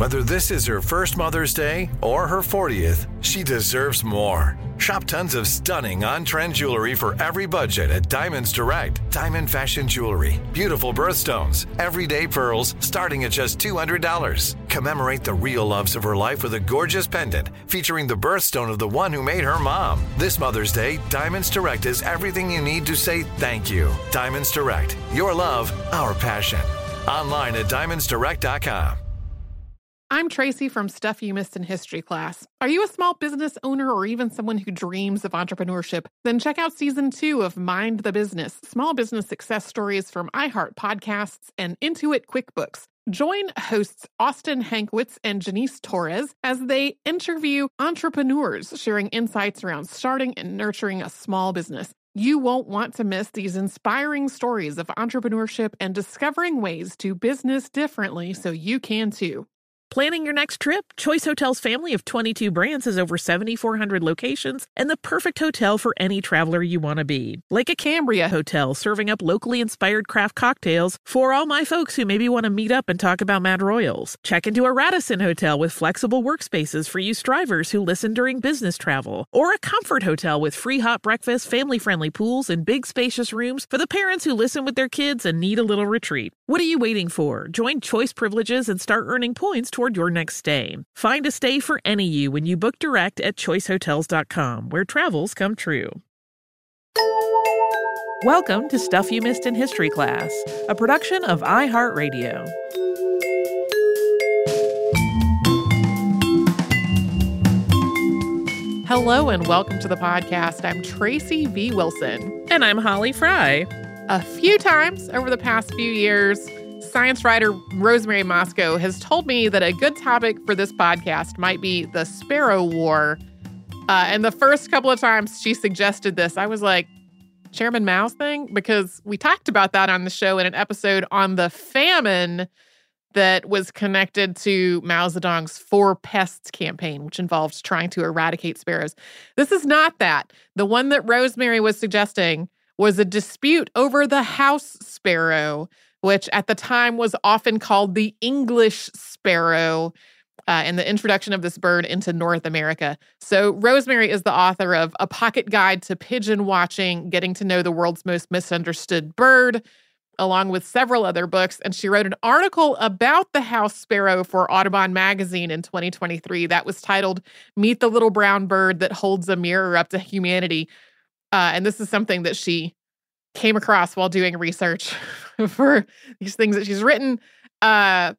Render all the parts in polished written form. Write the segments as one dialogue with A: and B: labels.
A: Whether this is her first Mother's Day or her 40th, she deserves more. Shop tons of stunning on-trend jewelry for every budget at Diamonds Direct. Diamond fashion jewelry, beautiful birthstones, everyday pearls starting at just $200. Commemorate the real loves of her life with a gorgeous pendant featuring the birthstone of the one who made her mom. This Mother's Day, Diamonds Direct is everything you need to say thank you. Diamonds Direct. Your love, our passion. Online at diamondsdirect.com.
B: I'm Tracy from Stuff You Missed in History class. Are you a small business owner or even someone who dreams of entrepreneurship? Then check out Season 2 of Mind the Business, Small Business Success Stories from iHeart Podcasts and Intuit QuickBooks. Join hosts Austin Hankwitz and Janice Torres as they interview entrepreneurs sharing insights around starting and nurturing a small business. You won't want to miss these inspiring stories of entrepreneurship and discovering ways to business differently so you can too.
C: Planning your next trip? Choice Hotels' family of 22 brands has over 7,400 locations and the perfect hotel for any traveler you want to be. Like a Cambria Hotel, serving up locally inspired craft cocktails for all my folks who maybe want to meet up and talk about Mad Royals. Check into a Radisson Hotel with flexible workspaces for you strivers who listen during business travel. Or a Comfort Hotel with free hot breakfast, family-friendly pools, and big spacious rooms for the parents who listen with their kids and need a little retreat. What are you waiting for? Join Choice Privileges and start earning points toward your next stay. Find a stay for any you when you book direct at choicehotels.com, where travels come true. Welcome to Stuff You Missed in History class, a production of iHeartRadio.
B: Hello and welcome to the podcast. I'm Tracy V. Wilson.
C: And I'm Holly Fry.
B: A few times over the past few years, science writer Rosemary Mosco has told me that a good topic for this podcast might be the Sparrow War. And the first couple of times she suggested this, I was like, Chairman Mao's thing? Because we talked about that on the show in an episode on the famine that was connected to Mao Zedong's Four Pests campaign, which involved trying to eradicate sparrows. This is not that. The one that Rosemary was suggesting was a dispute over the house sparrow, which at the time was often called the English sparrow, and the introduction of this bird into North America. So Rosemary is the author of A Pocket Guide to Pigeon Watching, Getting to Know the World's Most Misunderstood Bird, along with several other books. And she wrote an article about the house sparrow for Audubon Magazine in 2023 that was titled, Meet the Little Brown Bird That Holds a Mirror Up to Humanity. And this is something that she came across while doing research for these things that she's written, and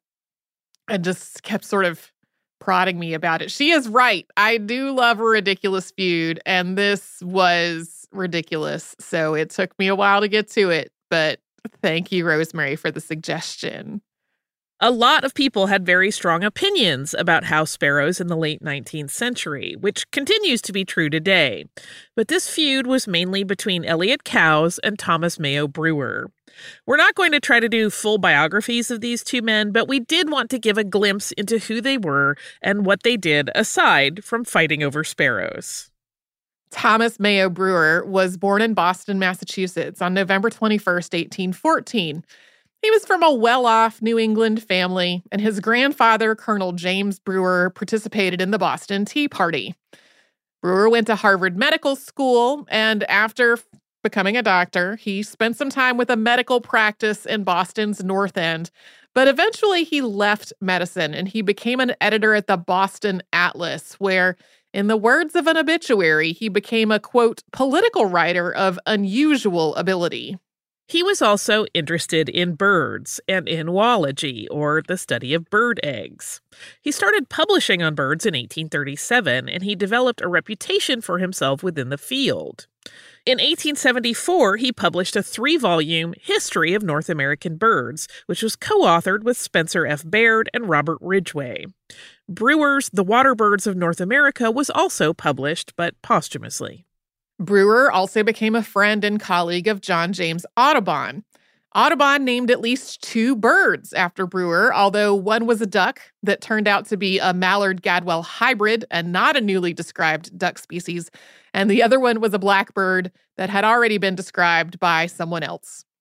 B: just kept sort of prodding me about it. She is right. I do love a ridiculous feud, and this was ridiculous. So it took me a while to get to it, but thank you, Rosemary, for the suggestion.
C: A lot of people had very strong opinions about house sparrows in the late 19th century, which continues to be true today. But this feud was mainly between Elliott Cowes and Thomas Mayo Brewer. We're not going to try to do full biographies of these two men, but we did want to give a glimpse into who they were and what they did aside from fighting over sparrows.
B: Thomas Mayo Brewer was born in Boston, Massachusetts on November 21st, 1814. He was from a well-off New England family, and his grandfather, Colonel James Brewer, participated in the Boston Tea Party. Brewer went to Harvard Medical School, and after becoming a doctor, he spent some time with a medical practice in Boston's North End, but eventually he left medicine, and he became an editor at the Boston Atlas, where, in the words of an obituary, he became a, quote, political writer of unusual ability.
C: He was also interested in birds and in zoology, or the study of bird eggs. He started publishing on birds in 1837, and he developed a reputation for himself within the field. In 1874, he published a 3-volume History of North American Birds, which was co-authored with Spencer F. Baird and Robert Ridgway. Brewer's The Water Birds of North America was also published, but posthumously.
B: Brewer also became a friend and colleague of John James Audubon. Audubon named at least 2 birds after Brewer, although one was a duck that turned out to be a mallard-gadwall hybrid and not a newly described duck species, and the other one was a blackbird that had already been described by someone else.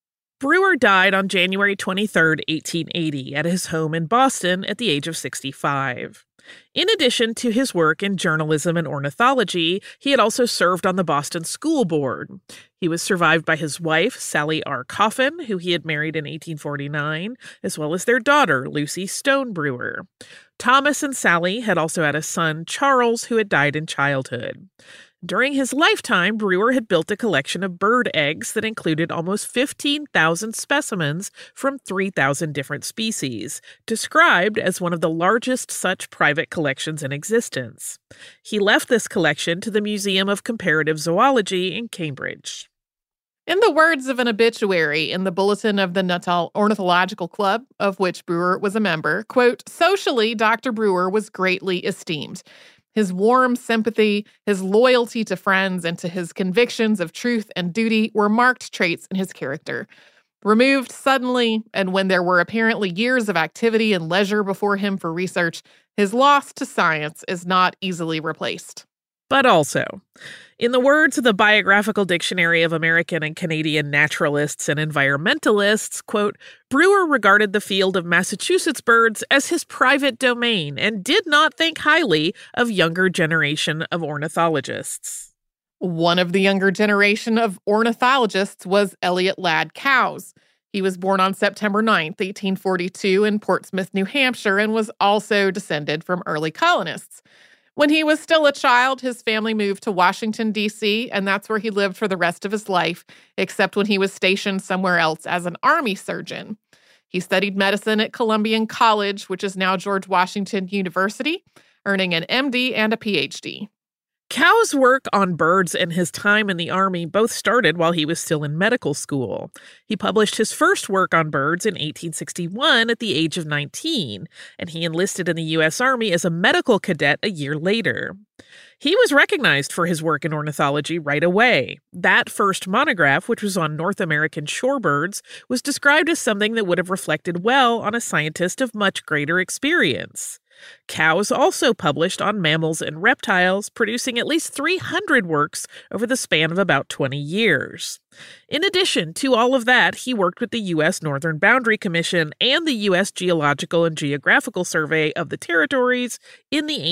C: Brewer died on January 23, 1880, at his home in Boston at the age of 65. In addition to his work in journalism and ornithology, he had also served on the Boston School Board. He was survived by his wife, Sally R. Coffin, who he had married in 1849, as well as their daughter, Lucy Stone Brewer. Thomas and Sally had also had a son, Charles, who had died in childhood. During his lifetime, Brewer had built a collection of bird eggs that included almost 15,000 specimens from 3,000 different species, described as one of the largest such private collections in existence. He left this collection to the Museum of Comparative Zoology in Cambridge.
B: In the words of an obituary in the bulletin of the Natal Ornithological Club, of which Brewer was a member, quote, "Socially, Dr. Brewer was greatly esteemed. His warm sympathy, his loyalty to friends, and to his convictions of truth and duty were marked traits in his character. Removed suddenly, and when there were apparently years of activity and leisure before him for research, his loss to science is not easily replaced."
C: But also, in the words of the Biographical Dictionary of American and Canadian Naturalists and Environmentalists, quote, "Brewer regarded the field of Massachusetts birds as his private domain and did not think highly of younger generation of ornithologists."
B: One of the younger generation of ornithologists was Elliott Ladd Cowes. He was born on September 9th, 1842 in Portsmouth, New Hampshire, and was also descended from early colonists. When he was still a child, his family moved to Washington, D.C., and that's where he lived for the rest of his life, except when he was stationed somewhere else as an army surgeon. He studied medicine at Columbian College, which is now George Washington University, earning an MD and a PhD.
C: Cowes' work on birds and his time in the Army both started while he was still in medical school. He published his first work on birds in 1861 at the age of 19, and he enlisted in the U.S. Army as a medical cadet a year later. He was recognized for his work in ornithology right away. That first monograph, which was on North American shorebirds, was described as something that would have reflected well on a scientist of much greater experience. Cowes also published on mammals and reptiles, producing at least 300 works over the span of about 20 years. In addition to all of that, he worked with the U.S. Northern Boundary Commission and the U.S. Geological and Geographical Survey of the Territories in the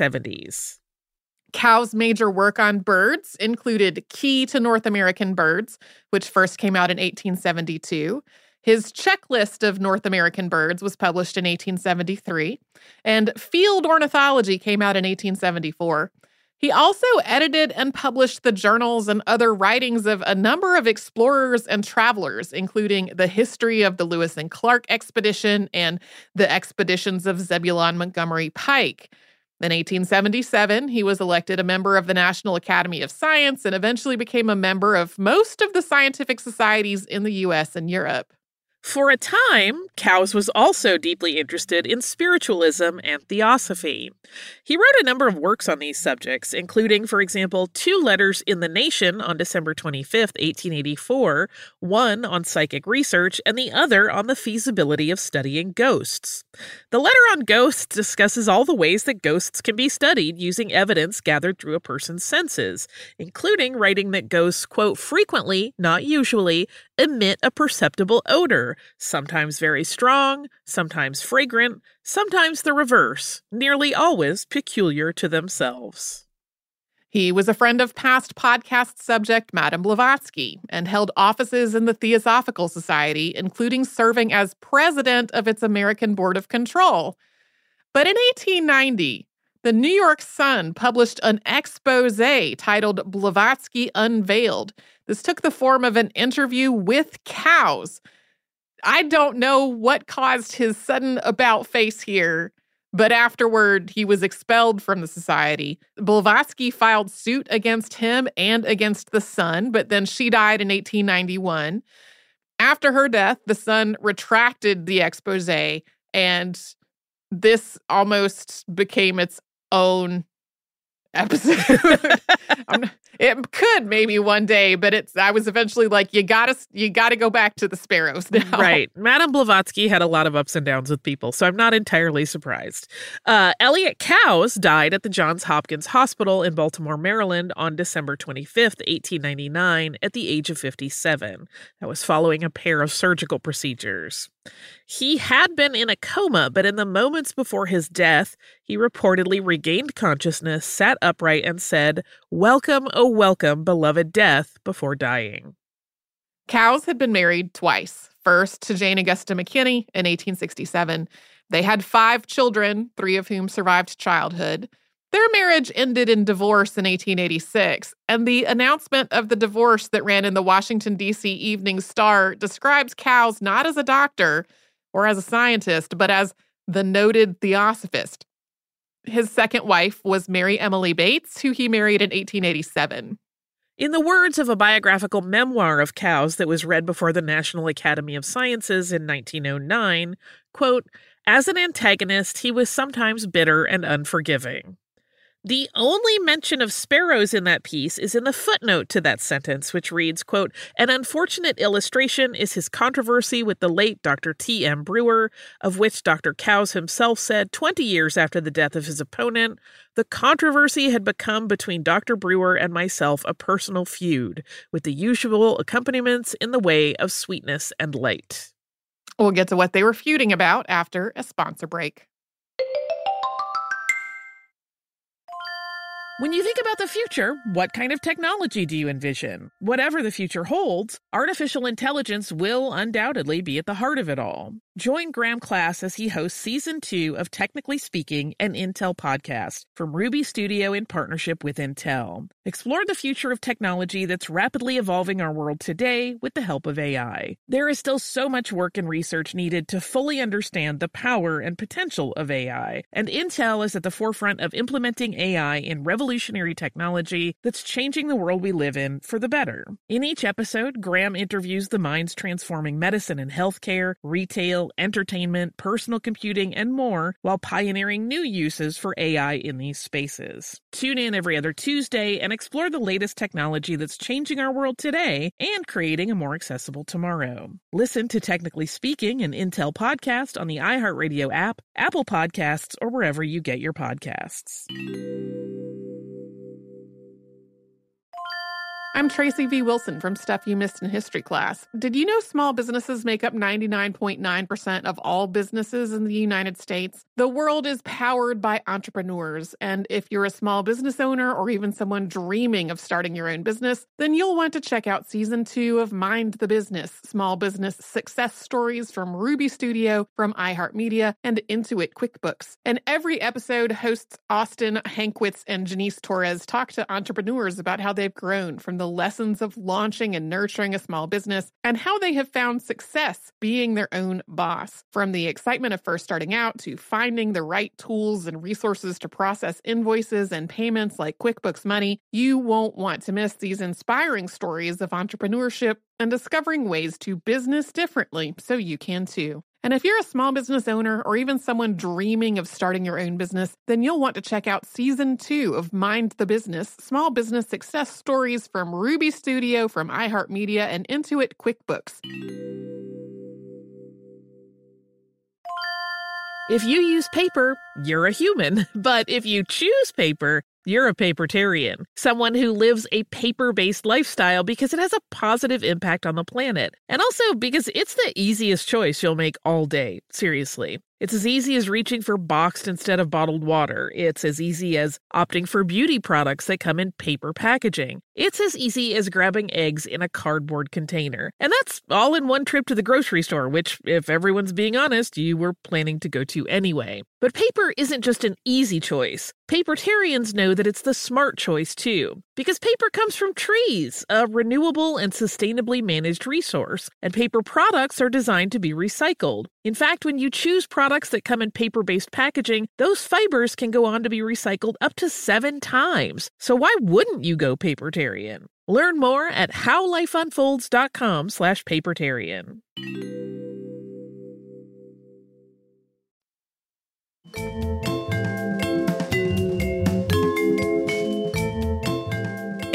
C: 1870s.
B: Cowes' major work on birds included Key to North American Birds, which first came out in 1872. His checklist of North American birds was published in 1873, and Field Ornithology came out in 1874. He also edited and published the journals and other writings of a number of explorers and travelers, including the history of the Lewis and Clark expedition and the expeditions of Zebulon Montgomery Pike. In 1877, he was elected a member of the National Academy of Science and eventually became a member of most of the scientific societies in the U.S. and Europe.
C: For a time, Cowes was also deeply interested in spiritualism and theosophy. He wrote a number of works on these subjects, including, for example, 2 letters in The Nation on December 25, 1884, one on psychic research and the other on the feasibility of studying ghosts. The letter on ghosts discusses all the ways that ghosts can be studied using evidence gathered through a person's senses, including writing that ghosts, quote, frequently, not usually, emit a perceptible odor, sometimes very strong, sometimes fragrant, sometimes the reverse, nearly always peculiar to themselves.
B: He was a friend of past podcast subject Madame Blavatsky and held offices in the Theosophical Society, including serving as president of its American Board of Control. But in 1890, the New York Sun published an expose titled Blavatsky Unveiled. This took the form of an interview with Cowes. I don't know what caused his sudden about-face here, but afterward, he was expelled from the society. Blavatsky filed suit against him and against the Sun, but then she died in 1891. After her death, the Sun retracted the expose, and this almost became its own episode. It could maybe one day, but I was eventually like, you gotta go back to the sparrows now.
C: Right. Madame Blavatsky had a lot of ups and downs with people, so I'm not entirely surprised. Elliot Cowes died at the Johns Hopkins Hospital in Baltimore, Maryland on December 25th, 1899, at the age of 57. That was following a pair of surgical procedures. He had been in a coma, but in the moments before his death, he reportedly regained consciousness, sat upright, and said, "Welcome, oh welcome, beloved death," before dying.
B: Cowes had been married twice. First to Jane Augusta McKinney in 1867. They had 5 children, 3 of whom survived childhood. Their marriage ended in divorce in 1886, and the announcement of the divorce that ran in the Washington, D.C. Evening Star describes Cowes not as a doctor or as a scientist, but as the noted theosophist. His second wife was Mary Emily Bates, who he married in 1887.
C: In the words of a biographical memoir of Cowes that was read before the National Academy of Sciences in 1909, quote, "As an antagonist, he was sometimes bitter and unforgiving." The only mention of sparrows in that piece is in the footnote to that sentence, which reads, quote, "An unfortunate illustration is his controversy with the late Dr. T.M. Brewer, of which Dr. Cowes himself said 20 years after the death of his opponent, the controversy had become between Dr. Brewer and myself a personal feud, with the usual accompaniments in the way of sweetness and light."
B: We'll get to what they were feuding about after a sponsor break.
C: When you think about the future, what kind of technology do you envision? Whatever the future holds, artificial intelligence will undoubtedly be at the heart of it all. Join Graham Class as he hosts Season 2 of Technically Speaking, an Intel podcast from Ruby Studio in partnership with Intel. Explore the future of technology that's rapidly evolving our world today with the help of AI. There is still so much work and research needed to fully understand the power and potential of AI, and Intel is at the forefront of implementing AI in revolutionary technology that's changing the world we live in for the better. In each episode, Graham interviews the minds transforming medicine and healthcare, retail, entertainment, personal computing, and more, while pioneering new uses for AI in these spaces. Tune in every other Tuesday and explore the latest technology that's changing our world today and creating a more accessible tomorrow. Listen to Technically Speaking, an Intel podcast on the iHeartRadio app, Apple Podcasts, or wherever you get your podcasts.
B: I'm Tracy V. Wilson from Stuff You Missed in History Class. Did you know small businesses make up 99.9% of all businesses in the United States? The world is powered by entrepreneurs, and if you're a small business owner or even someone dreaming of starting your own business, then you'll want to check out Season 2 of Mind the Business, Small Business Success Stories from Ruby Studio, from iHeartMedia, and Intuit QuickBooks. And every episode, hosts Austin Hankwitz and Janice Torres talk to entrepreneurs about how they've grown from the lessons of launching and nurturing a small business and how they have found success being their own boss. From the excitement of first starting out to finding the right tools and resources to process invoices and payments like QuickBooks Money, you won't want to miss these inspiring stories of entrepreneurship and discovering ways to business differently so you can too. And if you're a small business owner or even someone dreaming of starting your own business, then you'll want to check out Season 2 of Mind the Business, Small Business Success Stories from Ruby Studio, from iHeartMedia, and Intuit QuickBooks.
C: If you use paper, you're a human. But if you choose paper, you're a papertarian, someone who lives a paper-based lifestyle because it has a positive impact on the planet. And also because it's the easiest choice you'll make all day, seriously. It's as easy as reaching for boxed instead of bottled water. It's as easy as opting for beauty products that come in paper packaging. It's as easy as grabbing eggs in a cardboard container. And that's all in one trip to the grocery store, which, if everyone's being honest, you were planning to go to anyway. But paper isn't just an easy choice. Papertarians know that it's the smart choice, too. Because paper comes from trees, a renewable and sustainably managed resource. And paper products are designed to be recycled. In fact, when you choose products that come in paper-based packaging, those fibers can go on to be recycled up to 7 times. So why wouldn't you go papertarian? Learn more at howlifeunfolds.com/papertarian.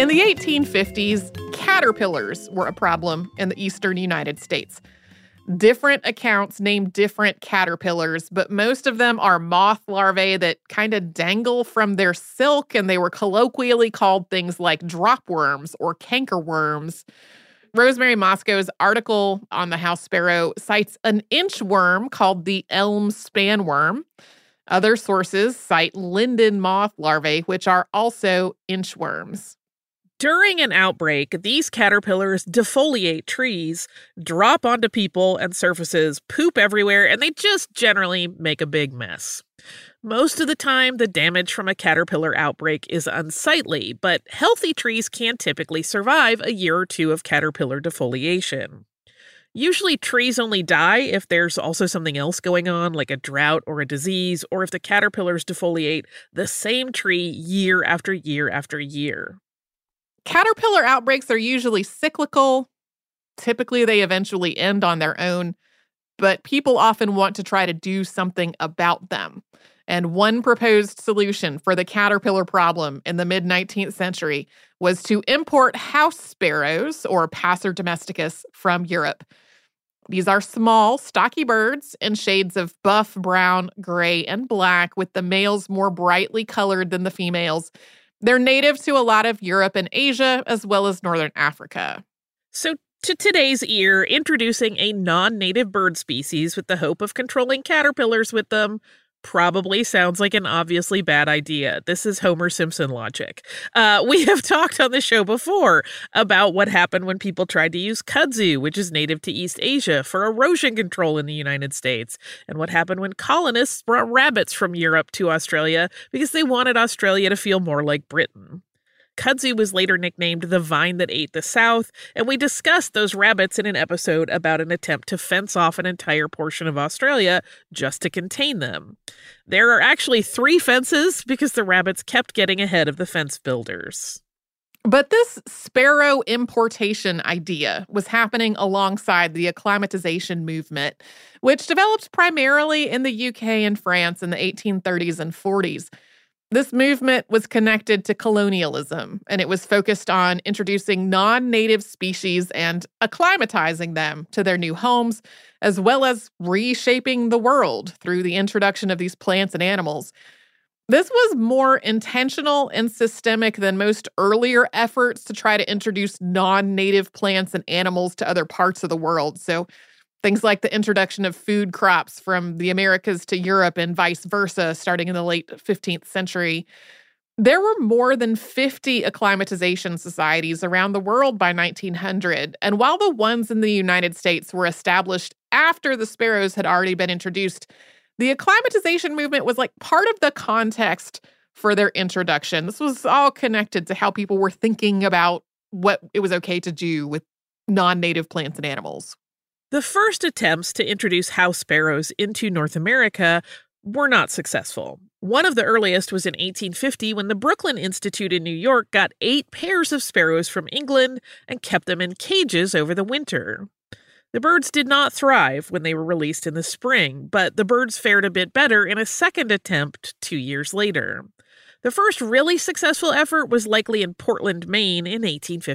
B: In the 1850s, caterpillars were a problem in the eastern United States. Different accounts name different caterpillars, but most of them are moth larvae that kind of dangle from their silk, and they were colloquially called things like dropworms or cankerworms. Rosemary Mosco's article on the house sparrow cites an inchworm called the elm spanworm. Other sources cite linden moth larvae, which are also inchworms.
C: During an outbreak, these caterpillars defoliate trees, drop onto people and surfaces, poop everywhere, and they just generally make a big mess. Most of the time, the damage from a caterpillar outbreak is unsightly, but healthy trees can typically survive a year or two of caterpillar defoliation. Usually, trees only die if there's also something else going on, like a drought or a disease, or if the caterpillars defoliate the same tree year after year after year.
B: Caterpillar outbreaks are usually cyclical. Typically, they eventually end on their own, but people often want to try to do something about them. And one proposed solution for the caterpillar problem in the mid-19th century was to import house sparrows, or Passer domesticus, from Europe. These are small, stocky birds in shades of buff, brown, gray, and black, with the males more brightly colored than the females. They're native to a lot of Europe and Asia, as well as Northern Africa.
C: So, to today's ear, introducing a non-native bird species with the hope of controlling caterpillars with them probably sounds like an obviously bad idea. This is Homer Simpson logic. We have talked on the show before about what happened when people tried to use kudzu, which is native to East Asia, for erosion control in the United States, and what happened when colonists brought rabbits from Europe to Australia because they wanted Australia to feel more like Britain. Kudzu was later nicknamed the vine that ate the South, and we discussed those rabbits in an episode about an attempt to fence off an entire portion of Australia just to contain them. There are actually 3 fences because the rabbits kept getting ahead of the fence builders.
B: But this sparrow importation idea was happening alongside the acclimatization movement, which developed primarily in the UK and France in the 1830s and 40s. This movement was connected to colonialism, and it was focused on introducing non-native species and acclimatizing them to their new homes, as well as reshaping the world through the introduction of these plants and animals. This was more intentional and systemic than most earlier efforts to try to introduce non-native plants and animals to other parts of the world. So things like the introduction of food crops from the Americas to Europe and vice versa, starting in the late 15th century. There were more than 50 acclimatization societies around the world by 1900, and while the ones in the United States were established after the sparrows had already been introduced, the acclimatization movement was like part of the context for their introduction. This was all connected to how people were thinking about what it was okay to do with non-native plants and animals.
C: The first attempts to introduce house sparrows into North America were not successful. One of the earliest was in 1850 when the Brooklyn Institute in New York got 8 pairs of sparrows from England and kept them in cages over the winter. The birds did not thrive when they were released in the spring, but the birds fared a bit better in a second attempt 2 years later. The first really successful effort was likely in Portland, Maine in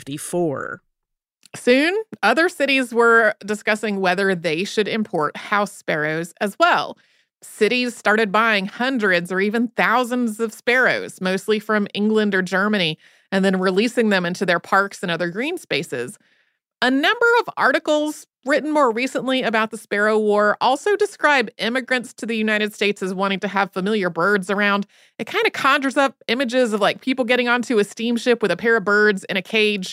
C: 1854.
B: Soon, other cities were discussing whether they should import house sparrows as well. Cities started buying hundreds or even thousands of sparrows, mostly from England or Germany, and then releasing them into their parks and other green spaces. A number of articles written more recently about the Sparrow War also describe immigrants to the United States as wanting to have familiar birds around. It kind of conjures up images of like people getting onto a steamship with a pair of birds in a cage.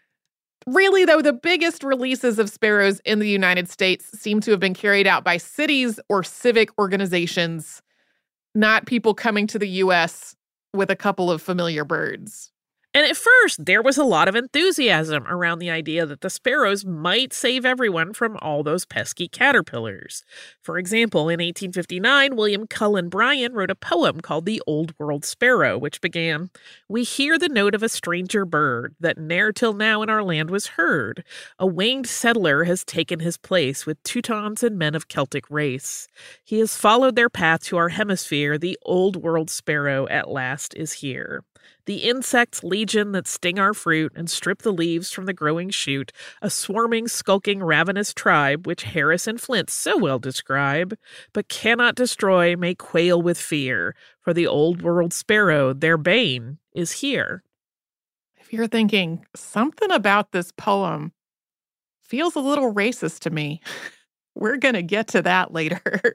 B: Really, though, the biggest releases of sparrows in the United States seem to have been carried out by cities or civic organizations, not people coming to the U.S. with a couple of familiar birds.
C: And at first, there was a lot of enthusiasm around the idea that the sparrows might save everyone from all those pesky caterpillars. For example, in 1859, William Cullen Bryant wrote a poem called The Old World Sparrow, which began, "We hear the note of a stranger bird that ne'er till now in our land was heard. A winged settler has taken his place with Teutons and men of Celtic race. He has followed their path to our hemisphere. The old world sparrow at last is here." The insects legion that sting our fruit and strip the leaves from the growing shoot, a swarming, skulking, ravenous tribe, which Harris and Flint so well describe, but cannot destroy, may quail with fear, for the old world sparrow, their bane, is here.
B: If you're thinking, something about this poem feels a little racist to me, we're going to get to that later.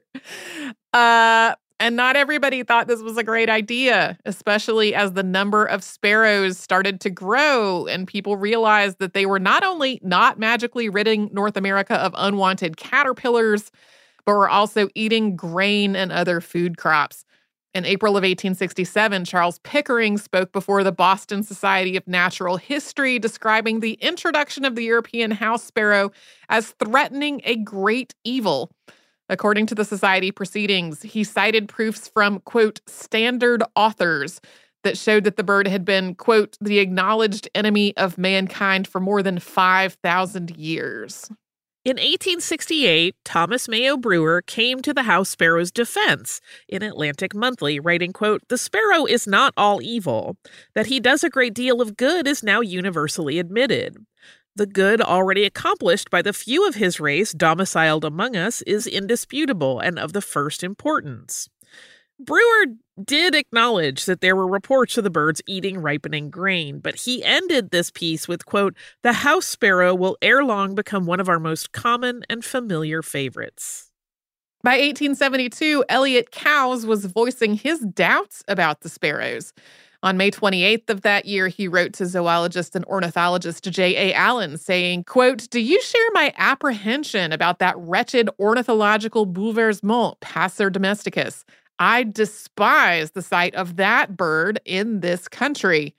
B: And not everybody thought this was a great idea, especially as the number of sparrows started to grow and people realized that they were not only not magically ridding North America of unwanted caterpillars, but were also eating grain and other food crops. In April of 1867, Charles Pickering spoke before the Boston Society of Natural History, describing the introduction of the European house sparrow as threatening a great evil. According to the Society proceedings, he cited proofs from, quote, standard authors that showed that the bird had been, quote, the acknowledged enemy of mankind for more than 5,000 years.
C: In 1868, Thomas Mayo Brewer came to the house sparrow's defense in Atlantic Monthly, writing, quote, the sparrow is not all evil. That he does a great deal of good is now universally admitted. The good already accomplished by the few of his race domiciled among us is indisputable and of the first importance. Brewer did acknowledge that there were reports of the birds eating ripening grain, but he ended this piece with, quote, the house sparrow will ere long become one of our most common and familiar favorites.
B: By 1872, Elliot Cowes was voicing his doubts about the sparrows. On May 28th of that year, he wrote to zoologist and ornithologist J.A. Allen saying, quote, do you share my apprehension about that wretched ornithological bouleversement, Passer domesticus? I despise the sight of that bird in this country.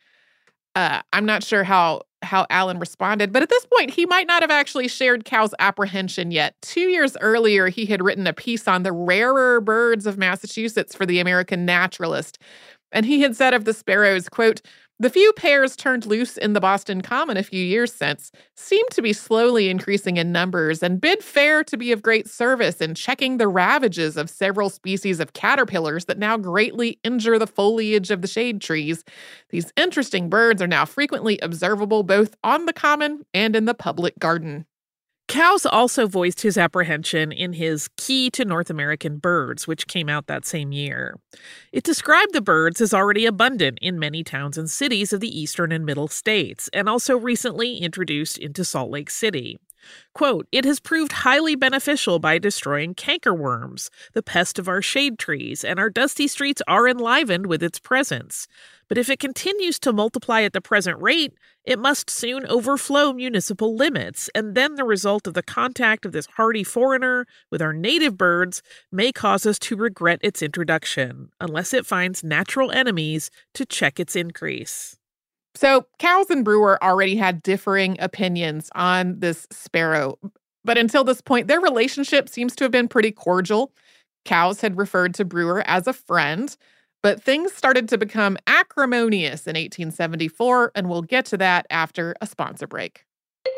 B: I'm not sure how Allen responded, but at this point, he might not have actually shared Cowes' apprehension yet. 2 years earlier, he had written a piece on the rarer birds of Massachusetts for the American Naturalist. And he had said of the sparrows, quote, the few pairs turned loose in the Boston Common a few years since seem to be slowly increasing in numbers and bid fair to be of great service in checking the ravages of several species of caterpillars that now greatly injure the foliage of the shade trees. These interesting birds are now frequently observable both on the common and in the public garden.
C: Cowes also voiced his apprehension in his Key to North American Birds, which came out that same year. It described the birds as already abundant in many towns and cities of the eastern and middle states, and also recently introduced into Salt Lake City. Quote, it has proved highly beneficial by destroying cankerworms, the pest of our shade trees, and our dusty streets are enlivened with its presence. But if it continues to multiply at the present rate, it must soon overflow municipal limits, and then the result of the contact of this hardy foreigner with our native birds may cause us to regret its introduction, unless it finds natural enemies to check its increase.
B: So Cowes and Brewer already had differing opinions on this sparrow, but until this point, their relationship seems to have been pretty cordial. Cowes had referred to Brewer as a friend, but things started to become acrimonious in 1874, and we'll get to that after a sponsor break.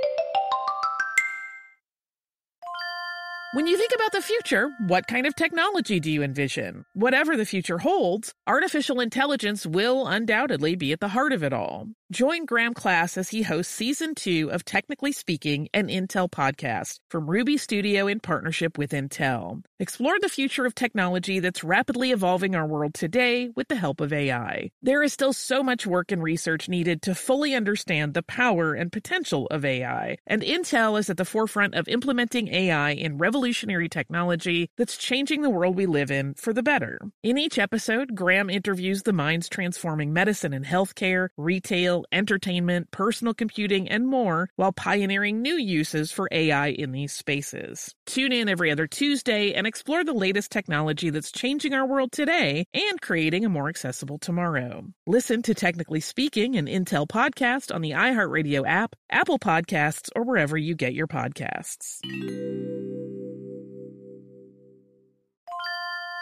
C: When you think about the future, what kind of technology do you envision? Whatever the future holds, artificial intelligence will undoubtedly be at the heart of it all. Join Graham Class as he hosts Season 2 of Technically Speaking, an Intel podcast from Ruby Studio in partnership with Intel. Explore the future of technology that's rapidly evolving our world today with the help of AI. There is still so much work and research needed to fully understand the power and potential of AI, and Intel is at the forefront of implementing AI in revolutionary technology that's changing the world we live in for the better. In each episode, Graham interviews the minds transforming medicine and healthcare, retail, entertainment, personal computing, and more, while pioneering new uses for AI in these spaces. Tune in every other Tuesday and explore the latest technology that's changing our world today and creating a more accessible tomorrow. Listen to Technically Speaking, an Intel podcast on the iHeartRadio app, Apple Podcasts, or wherever you get your podcasts.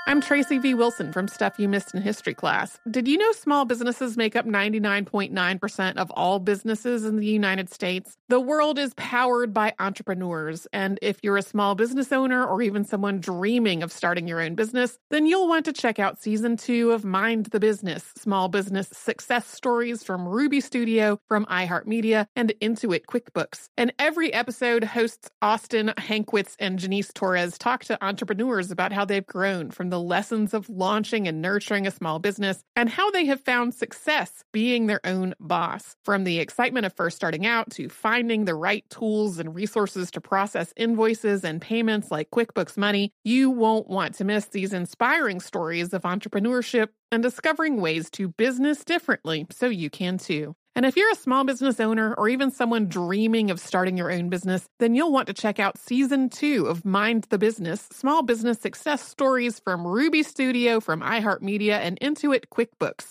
B: I'm Tracy V. Wilson from Stuff You Missed in History class. Did you know small businesses make up 99.9% of all businesses in the United States? The world is powered by entrepreneurs, and if you're a small business owner or even someone dreaming of starting your own business, then you'll want to check out Season 2 of Mind the Business, small business success stories from Ruby Studio, from iHeartMedia, and Intuit QuickBooks. And every episode, hosts Austin Hankwitz and Janice Torres talk to entrepreneurs about how they've grown from the lessons of launching and nurturing a small business and how they have found success being their own boss. From the excitement of first starting out to finding the right tools and resources to process invoices and payments like QuickBooks Money, you won't want to miss these inspiring stories of entrepreneurship and discovering ways to business differently so you can too. And if you're a small business owner or even someone dreaming of starting your own business, then you'll want to check out Season 2 of Mind the Business, small business success stories from Ruby Studio, from iHeartMedia, and Intuit QuickBooks.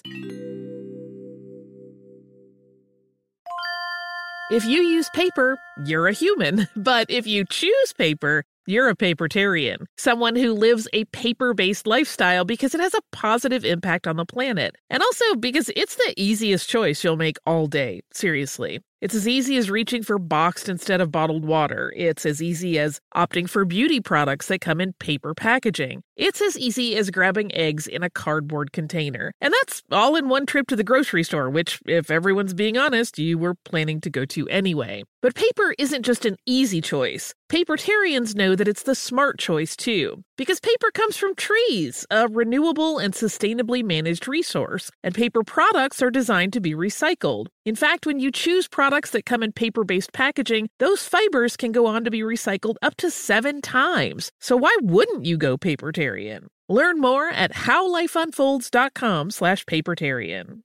C: If you use paper, you're a human. But if you choose paper, you're a papertarian, someone who lives a paper-based lifestyle because it has a positive impact on the planet. And also because it's the easiest choice you'll make all day. Seriously. It's as easy as reaching for boxed instead of bottled water. It's as easy as opting for beauty products that come in paper packaging. It's as easy as grabbing eggs in a cardboard container. And that's all in one trip to the grocery store, which, if everyone's being honest, you were planning to go to anyway. But paper isn't just an easy choice. Papertarians know that it's the smart choice, too. Because paper comes from trees, a renewable and sustainably managed resource. And paper products are designed to be recycled. In fact, when you choose products that come in paper-based packaging, those fibers can go on to be recycled up to 7 times. So why wouldn't you go papertarian? Learn more at howlifeunfolds.com/papertarian.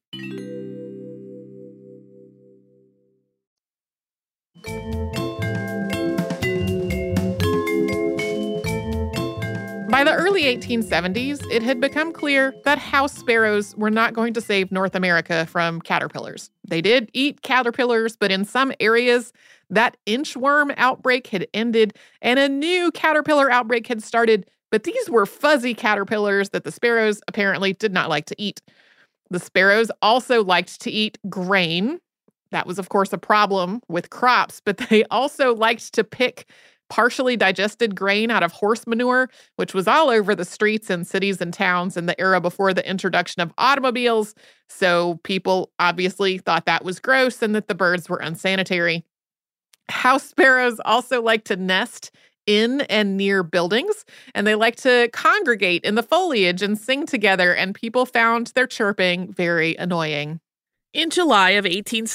B: By the early 1870s, it had become clear that house sparrows were not going to save North America from caterpillars. They did eat caterpillars, but in some areas, that inchworm outbreak had ended and a new caterpillar outbreak had started, but these were fuzzy caterpillars that the sparrows apparently did not like to eat. The sparrows also liked to eat grain. That was, of course, a problem with crops, but they also liked to pick partially digested grain out of horse manure, which was all over the streets and cities and towns in the era before the introduction of automobiles. So people obviously thought that was gross and that the birds were unsanitary. House sparrows also like to nest in and near buildings, and they like to congregate in the foliage and sing together, and people found their chirping very annoying.
C: In July of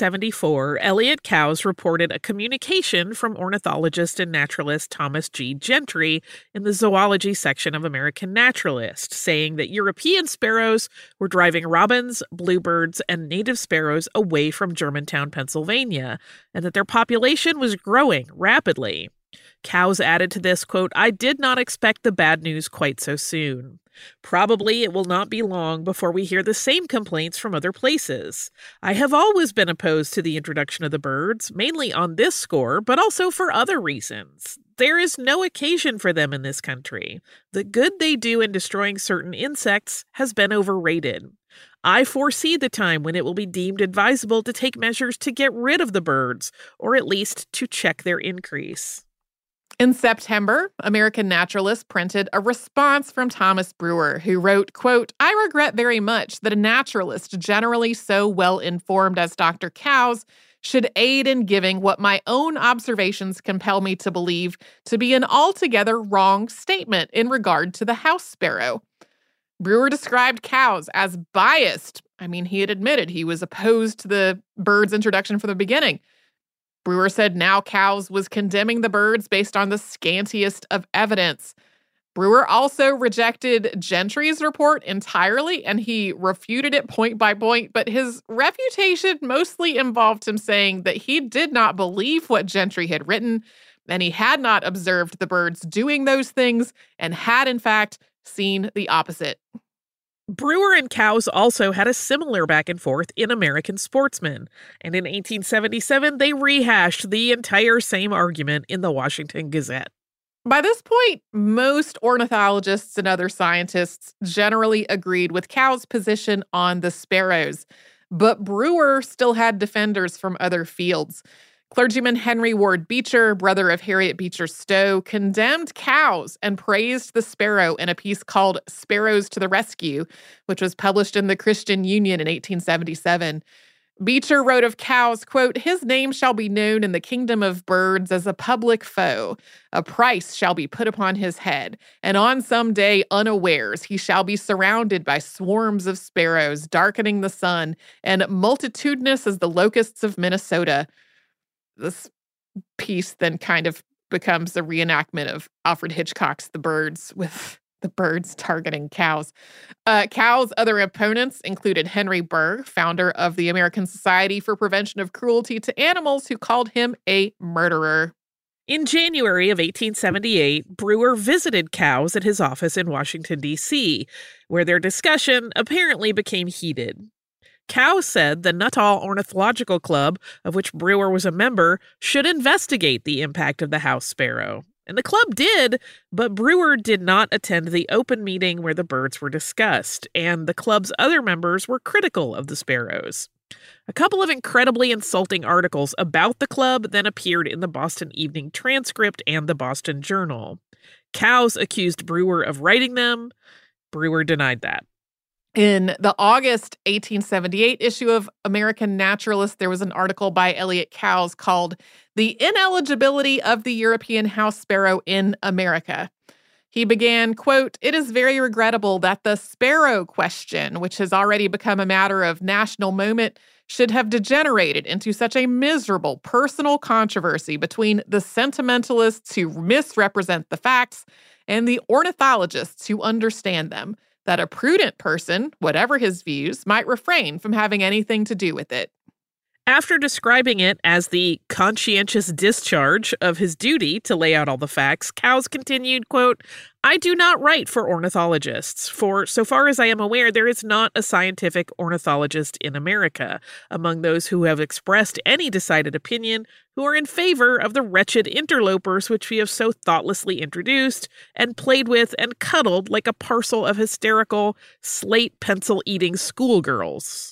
C: 1874, Elliott Cowes reported a communication from ornithologist and naturalist Thomas G. Gentry in the zoology section of American Naturalist, saying that European sparrows were driving robins, bluebirds, and native sparrows away from Germantown, Pennsylvania, and that their population was growing rapidly. Cowes added to this, quote, "I did not expect the bad news quite so soon. Probably it will not be long before we hear the same complaints from other places. I have always been opposed to the introduction of the birds, mainly on this score, but also for other reasons. There is no occasion for them in this country. The good they do in destroying certain insects has been overrated. I foresee the time when it will be deemed advisable to take measures to get rid of the birds, or at least to check their increase."
B: In September, American Naturalist printed a response from Thomas Brewer, who wrote, quote, "I regret very much that a naturalist generally so well informed as Dr. Cowes should aid in giving what my own observations compel me to believe to be an altogether wrong statement in regard to the house sparrow." Brewer described Cowes as biased. I mean, he had admitted he was opposed to the bird's introduction from the beginning. Brewer said now Cowes was condemning the birds based on the scantiest of evidence. Brewer also rejected Gentry's report entirely, and he refuted it point by point, but his refutation mostly involved him saying that he did not believe what Gentry had written, and he had not observed the birds doing those things, and had, in fact, seen the opposite.
C: Brewer and Cowes also had a similar back and forth in American Sportsman, and in 1877 they rehashed the entire same argument in the Washington Gazette.
B: By this point, most ornithologists and other scientists generally agreed with Cow's position on the sparrows, but Brewer still had defenders from other fields. Clergyman Henry Ward Beecher, brother of Harriet Beecher Stowe, condemned cows and praised the sparrow in a piece called Sparrows to the Rescue, which was published in the Christian Union in 1877. Beecher wrote of cows, quote, "His name shall be known in the kingdom of birds as a public foe. A price shall be put upon his head, and on some day unawares he shall be surrounded by swarms of sparrows darkening the sun, and multitudinous as the locusts of Minnesota." This piece then kind of becomes a reenactment of Alfred Hitchcock's The Birds, with the birds targeting cows. Cow's other opponents included Henry Burr, founder of the American Society for Prevention of Cruelty to Animals, who called him a murderer.
C: In January of 1878, Brewer visited Cow's at his office in Washington, D.C., where their discussion apparently became heated. Cow said the Nuttall Ornithological Club, of which Brewer was a member, should investigate the impact of the house sparrow. And the club did, but Brewer did not attend the open meeting where the birds were discussed, and the club's other members were critical of the sparrows. A couple of incredibly insulting articles about the club then appeared in the Boston Evening Transcript and the Boston Journal. Cow's accused Brewer of writing them. Brewer denied that.
B: In the August 1878 issue of American Naturalist, there was an article by Elliot Cowes called "The Ineligibility of the European House Sparrow in America." He began, quote, "It is very regrettable that the sparrow question, which has already become a matter of national moment, should have degenerated into such a miserable personal controversy between the sentimentalists who misrepresent the facts and the ornithologists who understand them, that a prudent person, whatever his views, might refrain from having anything to do with it."
C: After describing it as the conscientious discharge of his duty to lay out all the facts, Cowes continued, quote, "I do not write for ornithologists, for so far as I am aware, there is not a scientific ornithologist in America among those who have expressed any decided opinion who are in favor of the wretched interlopers which we have so thoughtlessly introduced and played with and cuddled like a parcel of hysterical slate pencil-eating schoolgirls."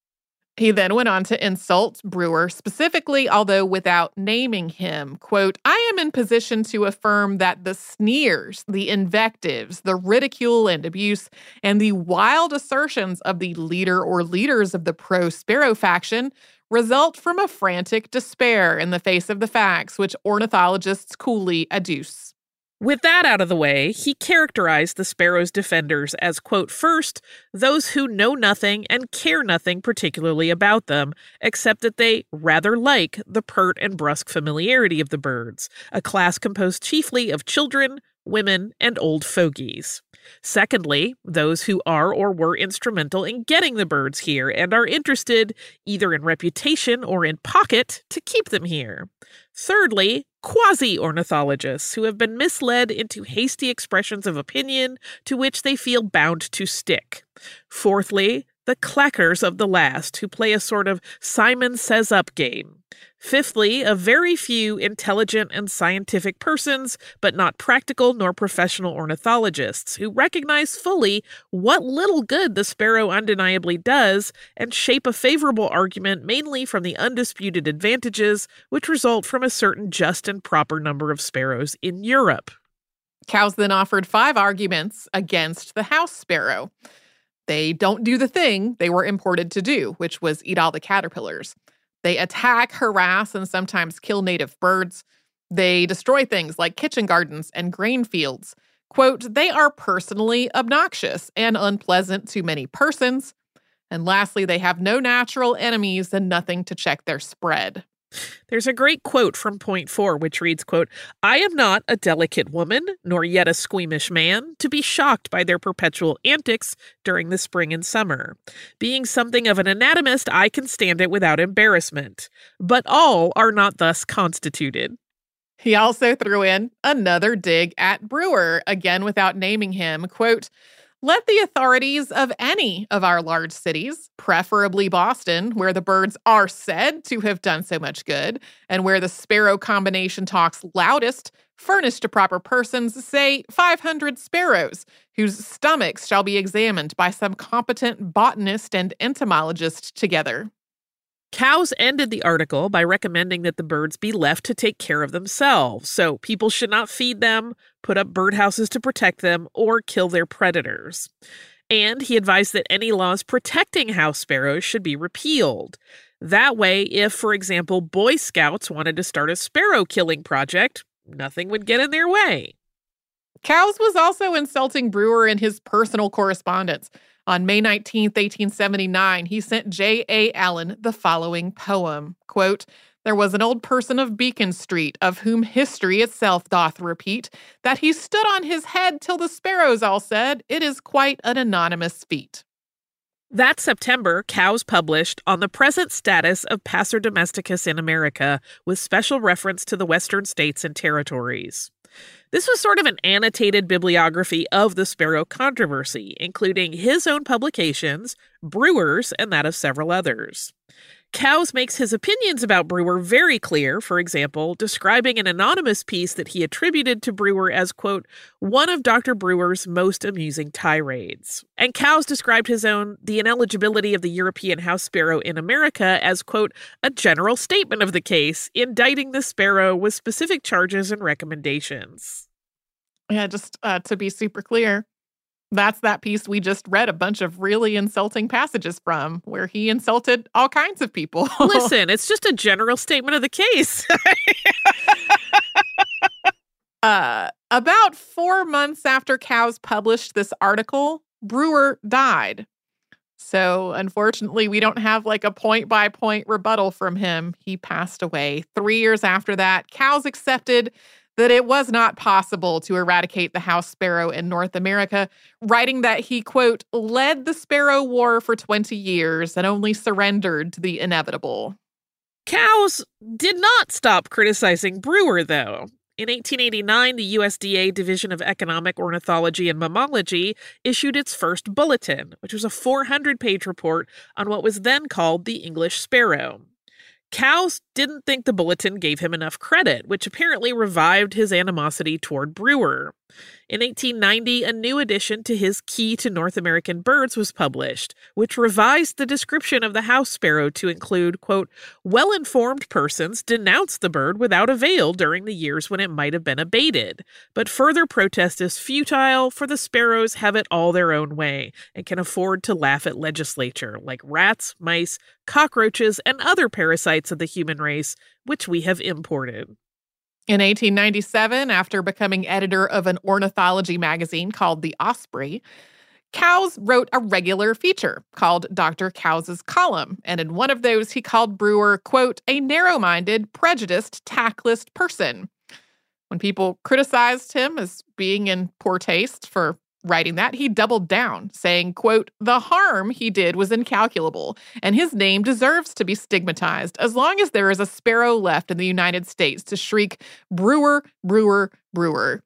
B: He then went on to insult Brewer specifically, although without naming him. Quote, "I am in position to affirm that the sneers, the invectives, the ridicule and abuse, and the wild assertions of the leader or leaders of the pro-sparrow faction result from a frantic despair in the face of the facts which ornithologists coolly adduce."
C: With that out of the way, he characterized the sparrow's defenders as, quote, "first, those who know nothing and care nothing particularly about them, except that they rather like the pert and brusque familiarity of the birds, a class composed chiefly of children, women, and old fogies. Secondly, those who are or were instrumental in getting the birds here and are interested, either in reputation or in pocket, to keep them here. Thirdly, quasi-ornithologists who have been misled into hasty expressions of opinion to which they feel bound to stick. Fourthly, the clackers of the last who play a sort of Simon Says Up game. Fifthly, a very few intelligent and scientific persons, but not practical nor professional ornithologists, who recognize fully what little good the sparrow undeniably does and shape a favorable argument mainly from the undisputed advantages which result from a certain just and proper number of sparrows in Europe."
B: Cowes then offered 5 arguments against the house sparrow. They don't do the thing they were imported to do, which was eat all the caterpillars. They attack, harass, and sometimes kill native birds. They destroy things like kitchen gardens and grain fields. Quote, "They are personally obnoxious and unpleasant to many persons." And lastly, they have no natural enemies and nothing to check their spread.
C: There's a great quote from Point 4, which reads, quote, "I am not a delicate woman, nor yet a squeamish man, to be shocked by their perpetual antics during the spring and summer. Being something of an anatomist, I can stand it without embarrassment. But all are not thus constituted."
B: He also threw in another dig at Brewer, again without naming him. Quote, "Let the authorities of any of our large cities, preferably Boston, where the birds are said to have done so much good, and where the sparrow combination talks loudest, furnished to proper persons, say 500 sparrows, whose stomachs shall be examined by some competent botanist and entomologist together.
C: Cowes ended the article by recommending that the birds be left to take care of themselves, so people should not feed them, put up birdhouses to protect them, or kill their predators. And he advised that any laws protecting house sparrows should be repealed. That way, if, for example, Boy Scouts wanted to start a sparrow killing project, nothing would get in their way.
B: Cowes was also insulting Brewer in his personal correspondence. On May 19, 1879, he sent J.A. Allen the following poem, quote, "There was an old person of Beacon Street, of whom history itself doth repeat, that he stood on his head till the sparrows all said, it is quite an anonymous feat."
C: That September, Cowes published On the Present Status of Passer Domesticus in America, with special reference to the Western states and territories. This was sort of an annotated bibliography of the sparrow controversy, including his own publications, Brewer's, and that of several others. Cowes makes his opinions about Brewer very clear, for example, describing an anonymous piece that he attributed to Brewer as, quote, one of Dr. Brewer's most amusing tirades. And Cowes described his own The Ineligibility of the European House Sparrow in America as, quote, a general statement of the case, indicting the sparrow with specific charges and recommendations.
B: Yeah, just to be super clear, that's that piece we just read a bunch of really insulting passages from, where he insulted all kinds of people.
C: Listen, it's just a general statement of the case.
B: About 4 months after Cowes published this article, Brewer died. So unfortunately, we don't have like a point-by-point rebuttal from him. He passed away. 3 years after that, Cowes accepted that it was not possible to eradicate the house sparrow in North America, writing that he, quote, led the sparrow war for 20 years and only surrendered to the inevitable.
C: Cowes did not stop criticizing Brewer, though. In 1889, the USDA Division of Economic Ornithology and Mammalogy issued its first bulletin, which was a 400-page report on what was then called the English sparrow. Cowes didn't think the bulletin gave him enough credit, which apparently revived his animosity toward Brewer. In 1890, a new edition to his Key to North American Birds was published, which revised the description of the house sparrow to include, quote, well-informed persons denounced the bird without avail during the years when it might have been abated. But further protest is futile, for the sparrows have it all their own way and can afford to laugh at legislature, like rats, mice, cockroaches, and other parasites of the human race, which we have imported.
B: In 1897, after becoming editor of an ornithology magazine called The Osprey, Cowes wrote a regular feature called Dr. Cowes's Column, and in one of those he called Brewer, quote, a narrow-minded, prejudiced, tactless person. When people criticized him as being in poor taste for writing that, he doubled down, saying, quote, the harm he did was incalculable, and his name deserves to be stigmatized as long as there is a sparrow left in the United States to shriek, Brewer, Brewer, Brewer.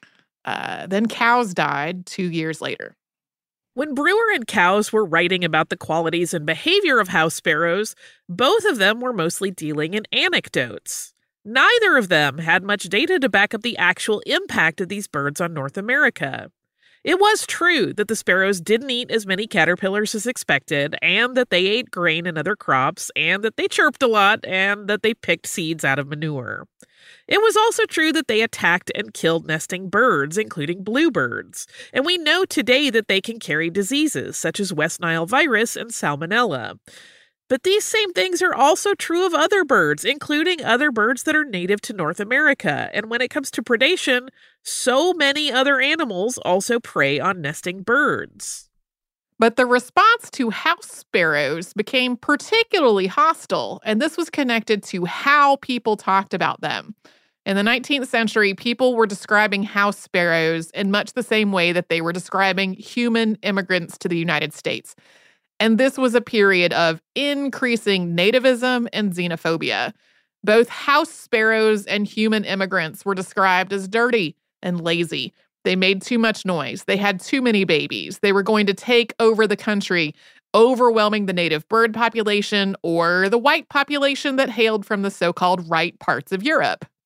B: Then Cowes died 2 years later.
C: When Brewer and Cowes were writing about the qualities and behavior of house sparrows, both of them were mostly dealing in anecdotes. Neither of them had much data to back up the actual impact of these birds on North America. It was true that the sparrows didn't eat as many caterpillars as expected, and that they ate grain and other crops, and that they chirped a lot, and that they picked seeds out of manure. It was also true that they attacked and killed nesting birds, including bluebirds, and we know today that they can carry diseases such as West Nile virus and salmonella. But these same things are also true of other birds, including other birds that are native to North America. And when it comes to predation, so many other animals also prey on nesting birds.
B: But the response to house sparrows became particularly hostile, and this was connected to how people talked about them. In the 19th century, people were describing house sparrows in much the same way that they were describing human immigrants to the United States. And this was a period of increasing nativism and xenophobia. Both house sparrows and human immigrants were described as dirty and lazy. They made too much noise. They had too many babies. They were going to take over the country, overwhelming the native bird population or the white population that hailed from the so-called right parts of Europe.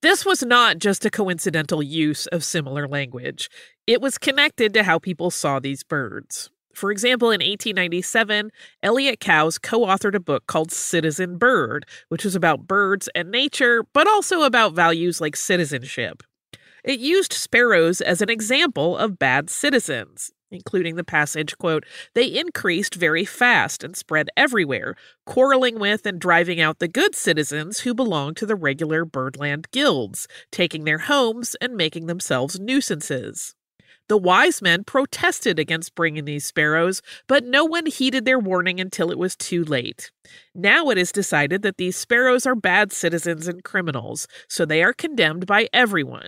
C: This was not just a coincidental use of similar language. It was connected to how people saw these birds. For example, in 1897, Elliott Cowes co-authored a book called Citizen Bird, which was about birds and nature, but also about values like citizenship. It used sparrows as an example of bad citizens, including the passage, quote, "They increased very fast and spread everywhere, quarreling with and driving out the good citizens who belonged to the regular birdland guilds, taking their homes and making themselves nuisances. The wise men protested against bringing these sparrows, but no one heeded their warning until it was too late. Now it is decided that these sparrows are bad citizens and criminals, so they are condemned by everyone."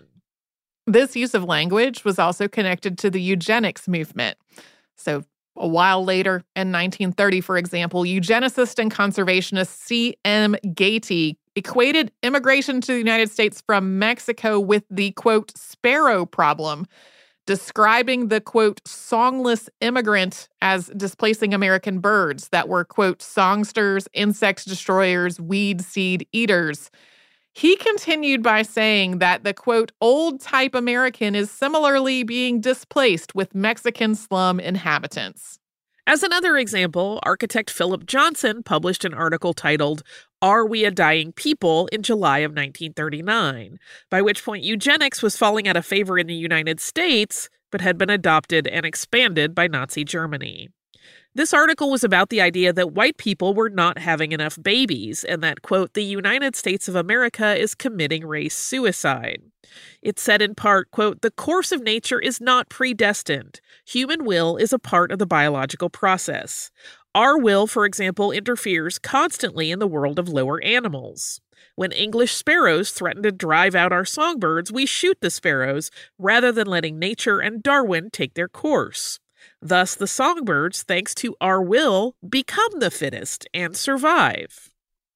B: This use of language was also connected to the eugenics movement. So a while later, in 1930, for example, eugenicist and conservationist C.M. Gaiety equated immigration to the United States from Mexico with the, quote, sparrow problem, describing the, quote, songless immigrant as displacing American birds that were, quote, songsters, insect destroyers, weed seed eaters. He continued by saying that the, quote, old-type American is similarly being displaced with Mexican slum inhabitants.
C: As another example, architect Philip Johnson published an article titled, "Are We a Dying People?" in July of 1939, by which point eugenics was falling out of favor in the United States, but had been adopted and expanded by Nazi Germany. This article was about the idea that white people were not having enough babies and that, quote, "the United States of America is committing race suicide." It said in part, quote, "The course of nature is not predestined. Human will is a part of the biological process. Our will, for example, interferes constantly in the world of lower animals. When English sparrows threaten to drive out our songbirds, we shoot the sparrows rather than letting nature and Darwin take their course. Thus, the songbirds, thanks to our will, become the fittest and survive."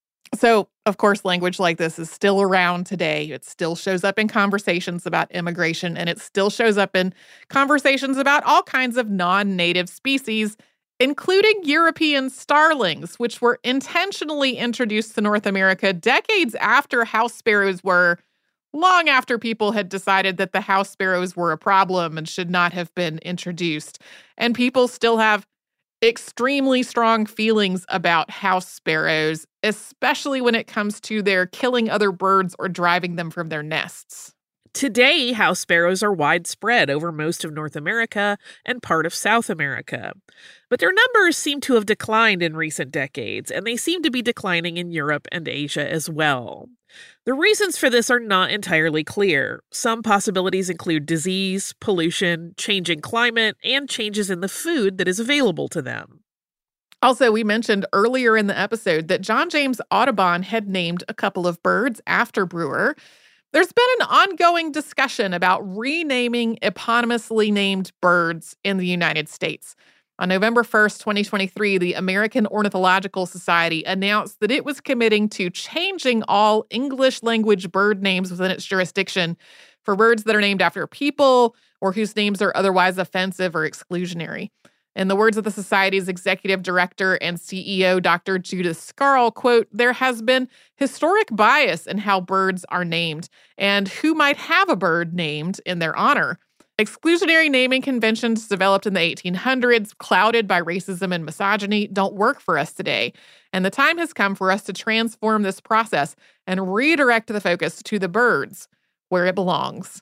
B: So, of course, language like this is still around today. It still shows up in conversations about immigration, and it still shows up in conversations about all kinds of non-native species, including European starlings, which were intentionally introduced to North America decades after house sparrows were, long after people had decided that the house sparrows were a problem and should not have been introduced. And people still have extremely strong feelings about house sparrows, especially when it comes to their killing other birds or driving them from their nests.
C: Today, house sparrows are widespread over most of North America and part of South America. But their numbers seem to have declined in recent decades, and they seem to be declining in Europe and Asia as well. The reasons for this are not entirely clear. Some possibilities include disease, pollution, changing climate, and changes in the food that is available to them.
B: Also, we mentioned earlier in the episode that John James Audubon had named a couple of birds after Brewer. There's been an ongoing discussion about renaming eponymously named birds in the United States. On November 1st, 2023, the American Ornithological Society announced that it was committing to changing all English language bird names within its jurisdiction for birds that are named after people or whose names are otherwise offensive or exclusionary. In the words of the Society's executive director and CEO, Dr. Judith Scarl, quote, "There has been historic bias in how birds are named and who might have a bird named in their honor. Exclusionary naming conventions developed in the 1800s, clouded by racism and misogyny, don't work for us today. And the time has come for us to transform this process and redirect the focus to the birds where it belongs."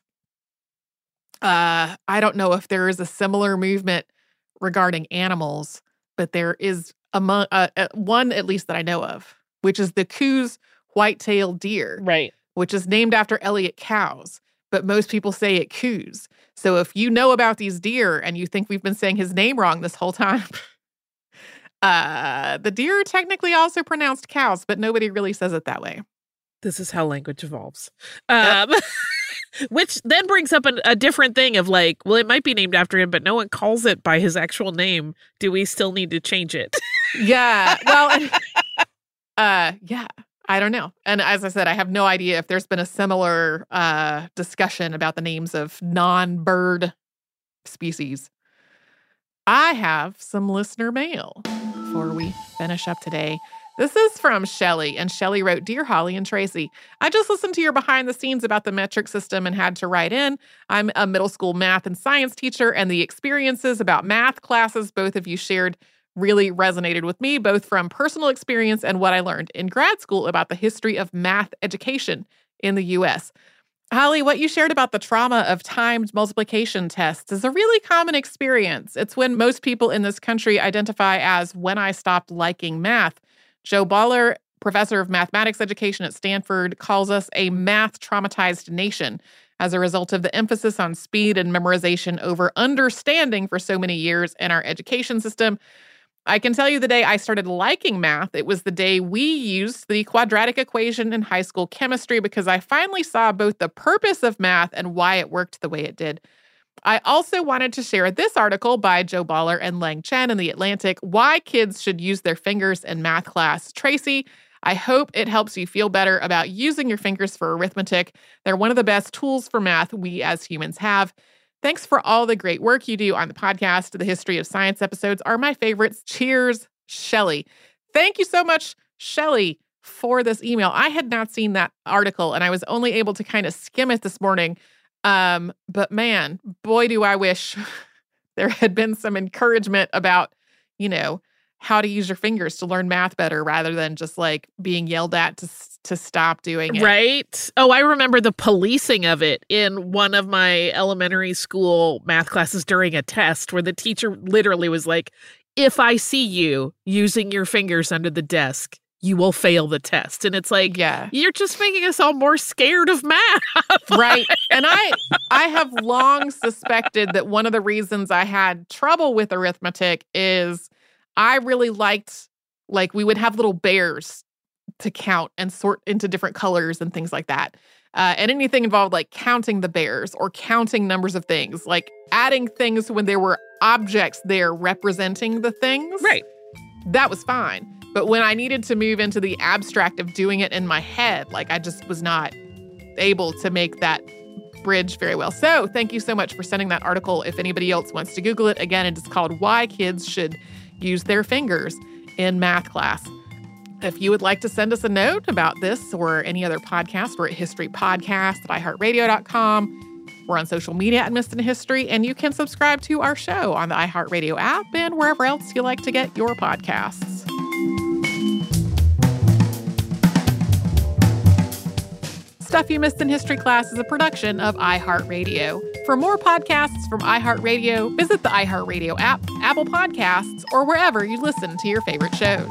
B: I don't know if there is a similar movement regarding animals, but there is one at least that I know of, which is the Coues white-tailed deer,
C: Right.
B: which is named after Elliott Cowes, but most people say it Coues. So if you know about these deer and you think we've been saying his name wrong this whole time, the deer are technically also pronounced cows, but nobody really says it that way.
C: This is how language evolves.
B: Yep.
C: Which then brings up a different thing of like, well, it might be named after him, but no one calls it by his actual name. Do we still need to change it?
B: Yeah. Well, yeah, I don't know. And as I said, I have no idea if there's been a similar discussion about the names of non-bird species. I have some listener mail before we finish up today. This is from Shelley, and Shelley wrote, Dear Holly and Tracy, I just listened to your behind the scenes about the metric system and had to write in. I'm a middle school math and science teacher, and the experiences about math classes both of you shared really resonated with me, both from personal experience and what I learned in grad school about the history of math education in the U.S. Holly, what you shared about the trauma of timed multiplication tests is a really common experience. It's when most people in this country identify as when I stopped liking math. Joe Baller, professor of mathematics education at Stanford, calls us a math-traumatized nation as a result of the emphasis on speed and memorization over understanding for so many years in our education system. I can tell you the day I started liking math, it was the day we used the quadratic equation in high school chemistry because I finally saw both the purpose of math and why it worked the way it did. I also wanted to share this article by Joe Baller and Lang Chen in The Atlantic, Why Kids Should Use Their Fingers in Math Class. Tracy, I hope it helps you feel better about using your fingers for arithmetic. They're one of the best tools for math we as humans have. Thanks for all the great work you do on the podcast. The History of Science episodes are my favorites. Cheers, Shelley. Thank you so much, Shelley, for this email. I had not seen that article, and I was only able to kind of skim it this morning. But man, boy, do I wish there had been some encouragement about, how to use your fingers to learn math better rather than just like being yelled at to stop doing it.
C: Right. Oh, I remember the policing of it in one of my elementary school math classes during a test where the teacher literally was like, if I see you using your fingers under the desk, you will fail the test. And it's like,
B: yeah,
C: you're just making us all more scared of math.
B: Right. And I have long suspected that one of the reasons I had trouble with arithmetic is I really liked, we would have little bears to count and sort into different colors and things like that. And anything involved like counting the bears or counting numbers of things, like adding things when there were objects there representing the things.
C: Right.
B: That was fine. But when I needed to move into the abstract of doing it in my head, I just was not able to make that bridge very well. So thank you so much for sending that article. If anybody else wants to Google it, again, it is called Why Kids Should Use Their Fingers in Math Class. If you would like to send us a note about this or any other podcast, we're at historypodcast@iheartradio.com. We're on social media at Missed in History, and you can subscribe to our show on the iHeartRadio app and wherever else you like to get your podcasts. Stuff You Missed in History Class is a production of iHeartRadio. For more podcasts from iHeartRadio, visit the iHeartRadio app, Apple Podcasts, or wherever you listen to your favorite shows.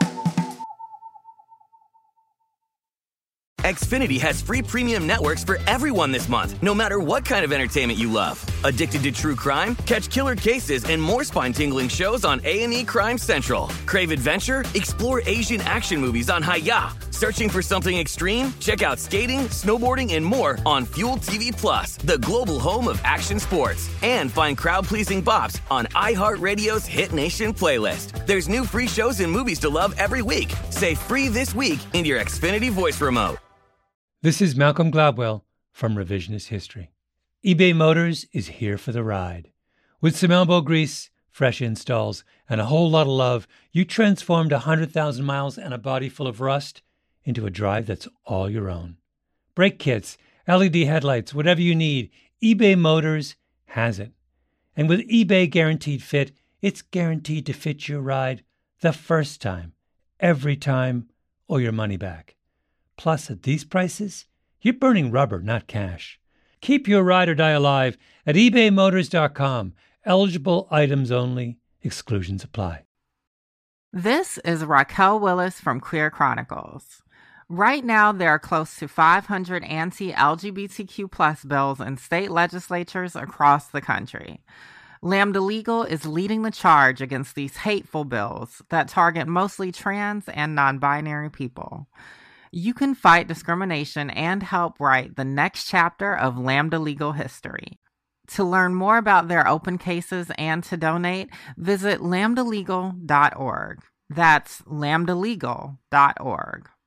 D: Xfinity has free premium networks for everyone this month, no matter what kind of entertainment you love. Addicted to true crime? Catch killer cases and more spine-tingling shows on A&E Crime Central. Crave adventure? Explore Asian action movies on Hi-Ya. Searching for something extreme? Check out skating, snowboarding, and more on Fuel TV Plus, the global home of action sports. And find crowd-pleasing bops on iHeartRadio's Hit Nation playlist. There's new free shows and movies to love every week. Say free this week in your Xfinity voice remote.
E: This is Malcolm Gladwell from Revisionist History. eBay Motors is here for the ride. With some elbow grease, fresh installs, and a whole lot of love, you transformed 100,000 miles and a body full of rust into a drive that's all your own. Brake kits, LED headlights, whatever you need, eBay Motors has it. And with eBay Guaranteed Fit, it's guaranteed to fit your ride the first time, every time, or your money back. Plus, at these prices, you're burning rubber, not cash. Keep your ride or die alive at ebaymotors.com. Eligible items only. Exclusions apply.
F: This is Raquel Willis from Queer Chronicles. Right now, there are close to 500 anti-LGBTQ+ bills in state legislatures across the country. Lambda Legal is leading the charge against these hateful bills that target mostly trans and non-binary people. You can fight discrimination and help write the next chapter of Lambda Legal history. To learn more about their open cases and to donate, visit lambdalegal.org. That's lambdalegal.org.